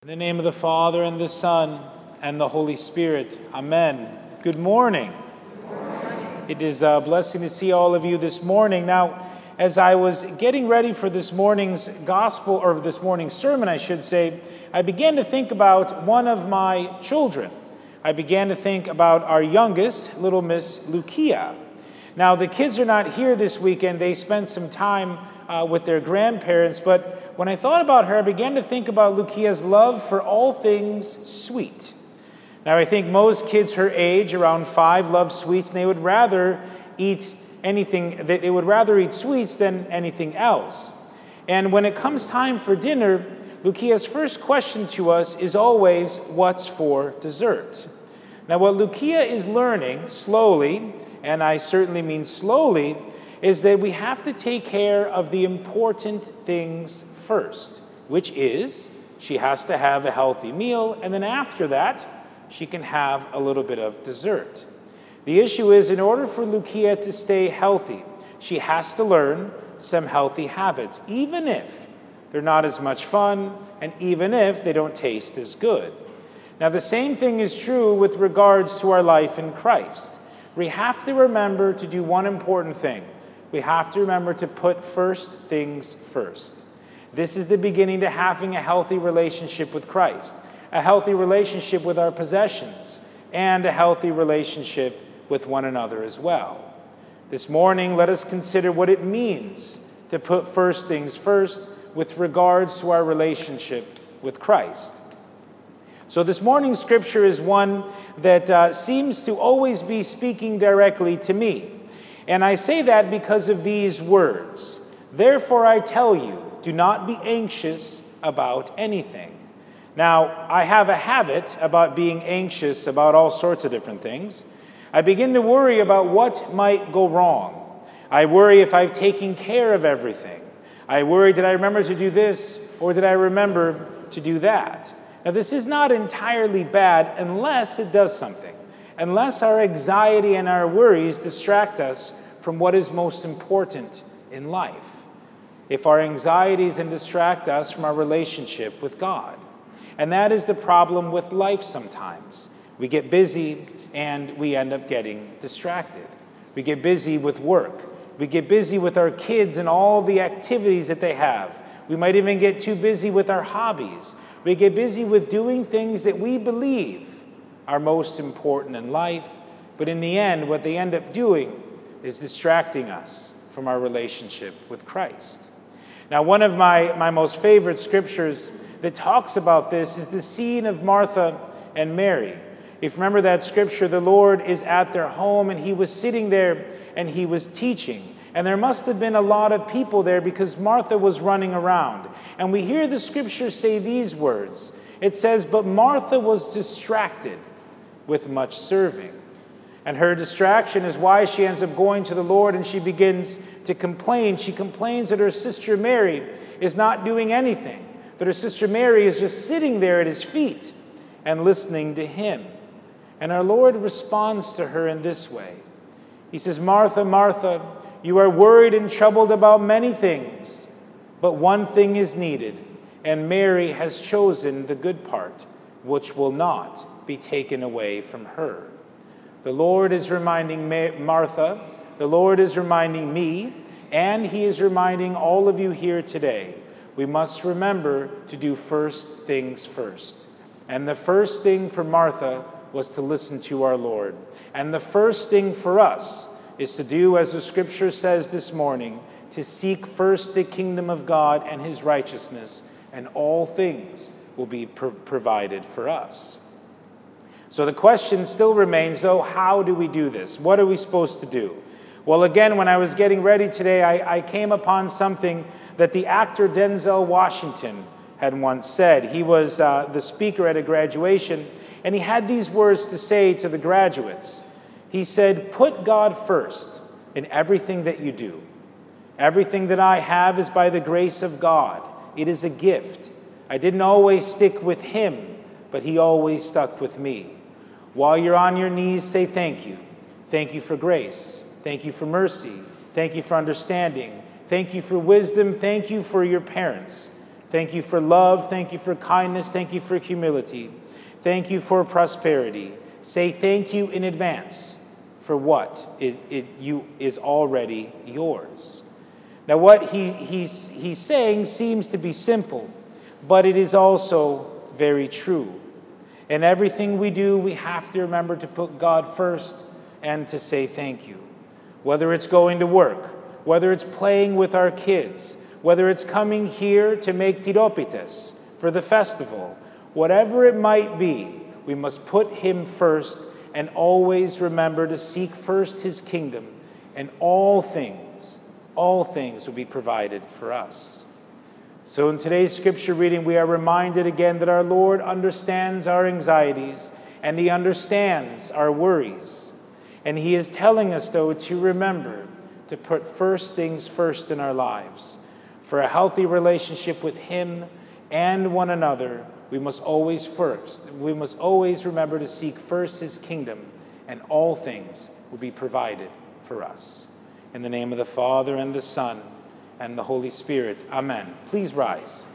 In the name of the Father, and the Son, and the Holy Spirit. Amen. Good morning. Good morning. It is a blessing to see all of you this morning. Now, as I was getting ready for this morning's gospel, or this morning's sermon, I should say, I began to think about one of my children. I began to think about our youngest, little Miss Lucia. Now, the kids are not here this weekend. They spent some time with their grandparents, but when I thought about her, I began to think about Lucia's love for all things sweet. Now, I think most kids her age, around 5, love sweets, and they would rather eat anything. They would rather eat sweets than anything else. And when it comes time for dinner, Lucia's first question to us is always, "What's for dessert?" Now, what Lucia is learning slowly, and I certainly mean slowly, is that we have to take care of the important things first, which is she has to have a healthy meal, and then after that, she can have a little bit of dessert. The issue is, in order for Lucia to stay healthy, she has to learn some healthy habits, even if they're not as much fun, and even if they don't taste as good. Now, the same thing is true with regards to our life in Christ. We have to remember to do one important thing. We have to remember to put first things first. This is the beginning to having a healthy relationship with Christ, a healthy relationship with our possessions, and a healthy relationship with one another as well. This morning, let us consider what it means to put first things first with regards to our relationship with Christ. So this morning's scripture is one that seems to always be speaking directly to me. And I say that because of these words. Therefore I tell you, do not be anxious about anything. Now, I have a habit about being anxious about all sorts of different things. I begin to worry about what might go wrong. I worry if I've taken care of everything. I worry, did I remember to do this, or did I remember to do that? Now, this is not entirely bad unless it does something. Unless our anxiety and our worries distract us from what is most important in life. If our anxieties and distract us from our relationship with God. And that is the problem with life sometimes. We get busy and we end up getting distracted. We get busy with work. We get busy with our kids and all the activities that they have. We might even get too busy with our hobbies. We get busy with doing things that we believe are most important in life, but in the end, what they end up doing is distracting us from our relationship with Christ. Now, one of my most favorite scriptures that talks about this is the scene of Martha and Mary. If you remember that scripture, the Lord is at their home, and he was sitting there and he was teaching. And there must have been a lot of people there because Martha was running around. And we hear the scripture say these words. It says, "But Martha was distracted with much serving." And her distraction is why she ends up going to the Lord and she begins to complain. She complains that her sister Mary is not doing anything, that her sister Mary is just sitting there at his feet and listening to him. And our Lord responds to her in this way. He says, "Martha, Martha, you are worried and troubled about many things, but one thing is needed, and Mary has chosen the good part, which will not be taken away from her." The Lord is reminding Martha, the Lord is reminding me, and he is reminding all of you here today. We must remember to do first things first. And the first thing for Martha was to listen to our Lord. And the first thing for us is to do, as the scripture says this morning, to seek first the kingdom of God and his righteousness, and all things will be provided for us. So the question still remains, though, how do we do this? What are we supposed to do? Well, again, when I was getting ready today, I came upon something that the actor Denzel Washington had once said. He was the speaker at a graduation, and he had these words to say to the graduates. He said, "Put God first in everything that you do. Everything that I have is by the grace of God. It is a gift. I didn't always stick with him, but he always stuck with me. While you're on your knees, say thank you. Thank you for grace. Thank you for mercy. Thank you for understanding. Thank you for wisdom. Thank you for your parents. Thank you for love. Thank you for kindness. Thank you for humility. Thank you for prosperity. Say thank you in advance for what is already yours. Now, what he's saying seems to be simple, but it is also very true. In everything we do, we have to remember to put God first and to say thank you. Whether it's going to work, whether it's playing with our kids, whether it's coming here to make tiropites for the festival, whatever it might be, we must put him first and always remember to seek first his kingdom, and all things will be provided for us. So in today's scripture reading, we are reminded again that our Lord understands our anxieties and he understands our worries. And he is telling us, though, to remember to put first things first in our lives. For a healthy relationship with him and one another, we must always remember to seek first his kingdom, and all things will be provided for us. In the name of the Father, and the Son, and the Holy Spirit. Amen. Please rise.